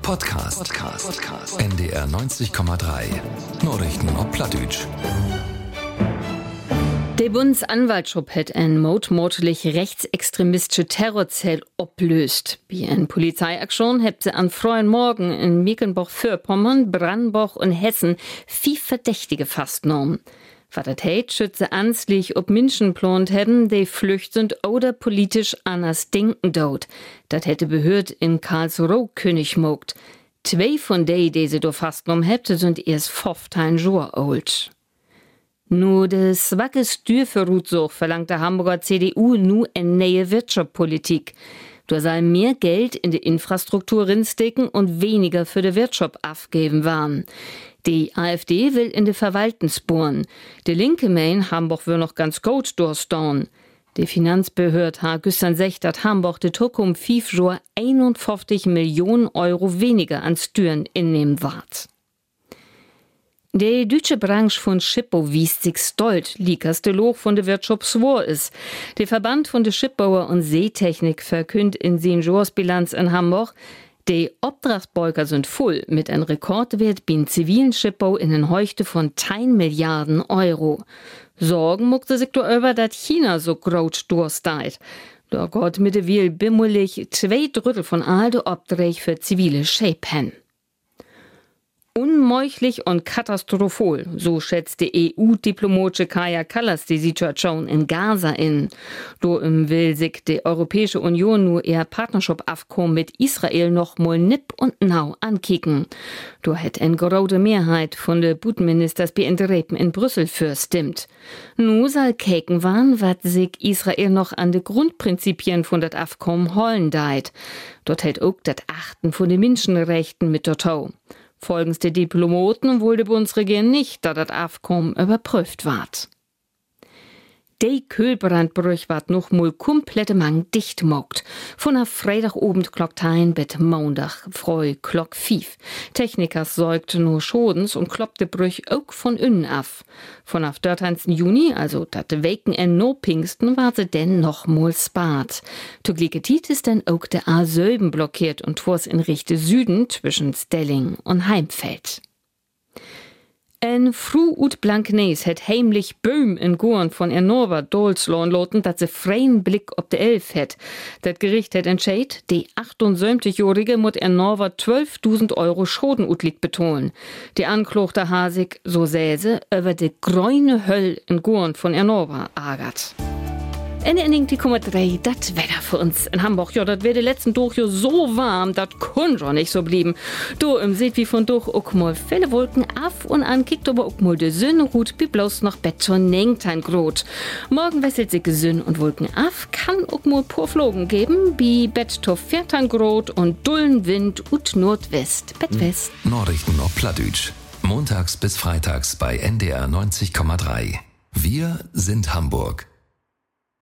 Podcast. NDR 90,3. Nachrichten auf Plattdeutsch. Der Bundesanwaltschaft hat eine mutmaßlich rechtsextremistische Terrorzelle ablöst. Bei einer Polizeiaktion hat sie am frühen Morgen in Mecklenburg-Vorpommern, Brandenburg und Hessen 5 Verdächtige festgenommen. Was das heißt, schütze anslich, ob Menschen geplant hätten, die flücht sind oder politisch anders denken dort. Das hätte Behörd in Karlsruhe König mogt. 2 von denen, die sie da festgenommen hätte, sind erst 15 Jahre alt. Nur das schwache Steuerverrutsuch verlangt der Hamburger CDU nu eine neue Wirtschaftspolitik. Da soll mehr Geld in die Infrastruktur reinstecken und weniger für die Wirtschaft abgeben waren. Die AfD will in die Verwaltungsbohren. Die Linke meint, Hamburg will noch ganz gut durchstehen. Die Finanzbehörde hat gestern gesagt, dass Hamburg die Zukunft 5 Jahre 51 Millionen Euro weniger an Steuern innehmen wird. Die deutsche Branche von Schiffbau wiest sich stolz, liekerste Loch von der Wirtschaft swor ist. Der Verband von der Schiffbauer und Seetechnik verkündet in seiner Jahresbilanz in Hamburg, die Auftragsbeuger sind voll mit einem Rekordwert beim zivilen Schiffbau in den Heuchte von 10 Milliarden Euro. Sorgen muckte sich darüber, dass China so groß durchsteigt. Da geht mittlerweile bimmelich 2/3 von all der Aufträge für zivile Schäpen. Unmöglich und katastrophal, so schätzt die EU-Diplomatische Kaja Kallas die Situation in Gaza in. Darum will sich die Europäische Union nur ihr Partnerschaftsabkommen mit Israel noch mal nipp und nau ankicken. Da hat eine große Mehrheit von den Bodenministers bei Entrepen in Brüssel für stimmt. Nu soll keken waren, wat sich Israel noch an de Grundprinzipien von dat Abkommen holen deit. Dort hält auch dat Achten von den Menschenrechten mit dazu. Folgens der Diplomaten wohl die Bundesregierung nicht, da das Abkommen überprüft ward. Die Kühlbrandbrüch ward noch mal komplette Mang dicht mogt. Von a Freitagabend klockt ein bis Montag früh klock 5. Technikers sorgte nur Schadens und kloppte Brüch auch von innen af. Von af 13. Juni, also dat Weken no Pfingsten, war sie denn noch mal spart. Zu Glicket ist denn auch der A7 blockiert und twas in Richtung Süden zwischen Stelling und Heimfeld. En Frau ut Blanknees het heimlich Böhm in Gorn von Ernova Dolslohn loten, dat se freien Blick op de Elf het. Dat Gericht het entscheid, die 78-Jährige mut Ernova 12.000 Euro Schoden utliegt betonen. Die Anklagte Hasig, so säse, über de grüne Höll in Gorn von Ernova agert. Ende 90,3, das Wetter für uns in Hamburg. Ja, das wird die letzten Tag ja so warm, das kann schon nicht so bleiben. Du seht wie von durch auch mal viele Wolken auf und an, kickt aber auch mal die Sonne gut, wie bloß noch Beton nengt Grot. Morgen wechselt sich Sonne und Wolken auf, kann auch mal pur Flogen geben, wie Bettstoff 14 Grot und dullen Wind und Nordwest, Bettwest. Nachrichten auf Plattdeutsch. Montags bis freitags bei NDR 90,3. Wir sind Hamburg.